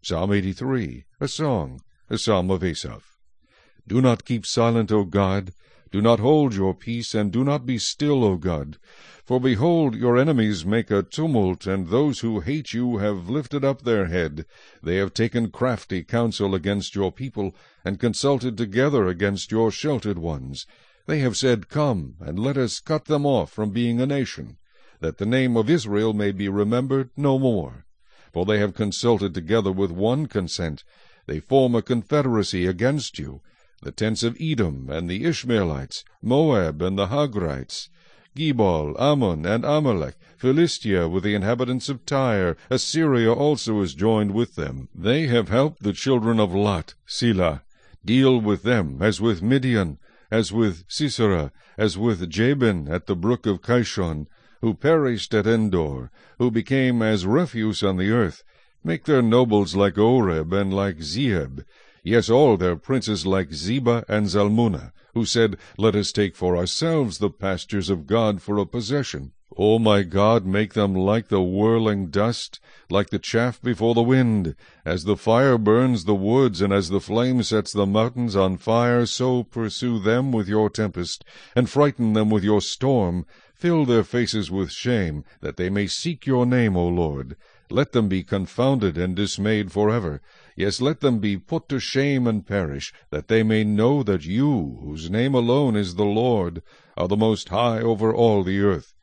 Psalm 83, a song, a psalm of Asaph. Do not keep silent, O God. Do not hold your peace, and do not be still, O God. For behold, your enemies make a tumult, and those who hate you have lifted up their head. They have taken crafty counsel against your people, and consulted together against your sheltered ones. They have said, Come, and let us cut them off from being a nation, that the name of Israel may be remembered no more. For they have consulted together with one consent. They form a confederacy against you, the tents of Edom and the Ishmaelites, Moab and the Hagrites, Gebal, Ammon, and Amalek, Philistia with the inhabitants of Tyre. Assyria also is joined with them. They have helped the children of Lot, Selah. Deal with them as with Midian, as with Sisera, as with Jabin at the brook of Kishon, who perished at Endor, who became as refuse on the earth. Make their nobles like Oreb and like Zeeb, yes, all their princes like Zebah and Zalmunna, who said, Let us take for ourselves the pastures of God for a possession. O my God, make them like the whirling dust, like the chaff before the wind. As the fire burns the woods, and as the flame sets the mountains on fire, so pursue them with your tempest, and frighten them with your storm. Fill their faces with shame, that they may seek your name, O Lord. Let them be confounded and dismayed forever. Yes, let them be put to shame and perish, that they may know that you, whose name alone is the Lord, are the most high over all the earth.